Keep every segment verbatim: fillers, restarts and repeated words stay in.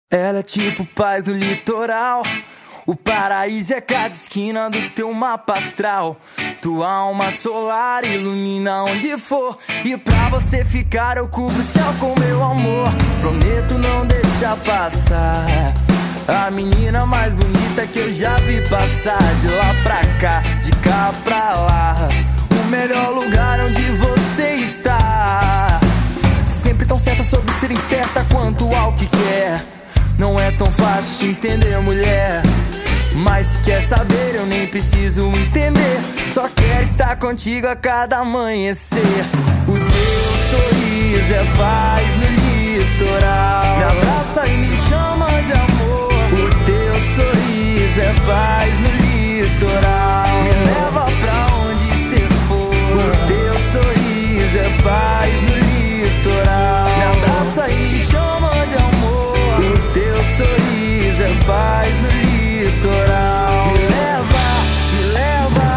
Ela é tipo paz no litoral. O paraíso é cada esquina do teu mapa astral. Tua alma solar ilumina onde for. E pra você ficar eu cubro o céu com meu amor. Prometo não deixar passar a menina mais bonita que eu já vi passar. De lá pra cá, de cá pra lá, o melhor lugar onde você está. Sempre tão certa sobre ser incerta quanto ao que quer. Não é tão fácil te entender, mulher, mas se quer saber eu nem preciso entender. Só quero estar contigo a cada amanhecer. O teu sorriso é paz no litoral. Me abraça e me chama de amor. O teu sorriso é paz no litoral. Me leva pra onde cê for. O teu sorriso é paz no litoral. Me abraça e me chama de amor. O teu sorriso é paz no litoral. Me leva, me leva.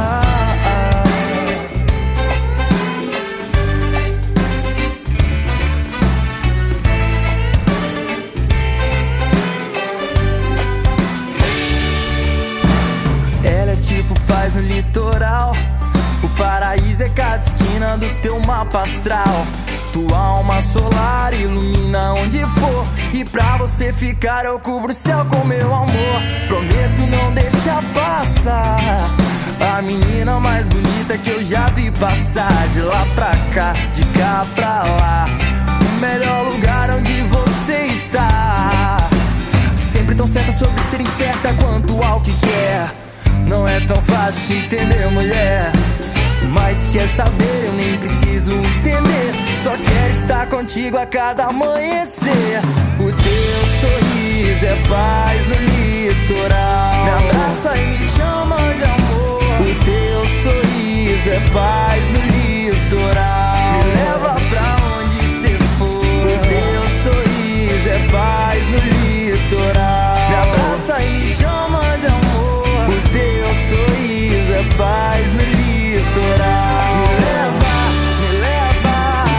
Ela é tipo paz no litoral. O paraíso é cada esquina do teu mapa astral. Tua alma solar ilumina onde for. E pra você ficar eu cubro o céu com meu amor. Prometo não deixar passar a menina mais bonita que eu já vi passar. De lá pra cá, de cá pra lá, o melhor lugar onde você está. Sempre tão certa sobre ser incerta quanto ao que quer. Não é tão fácil te entender, mulher, mas se quer saber eu nem preciso entender. Só quero estar contigo a cada amanhecer. O teu sorriso é paz no litoral. Me abraça e me chama de amor. O teu sorriso é paz no litoral. Me leva pra onde cê for. O teu sorriso é paz no litoral. Me abraça e me chama de amor. O teu sorriso é paz no litoral. Me leva, me leva.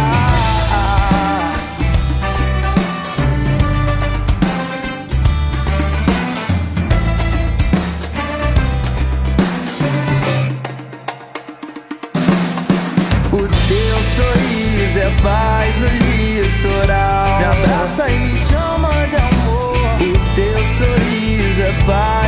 O teu sorriso é paz no litoral. Me abraça e me chama de amor. O teu sorriso é paz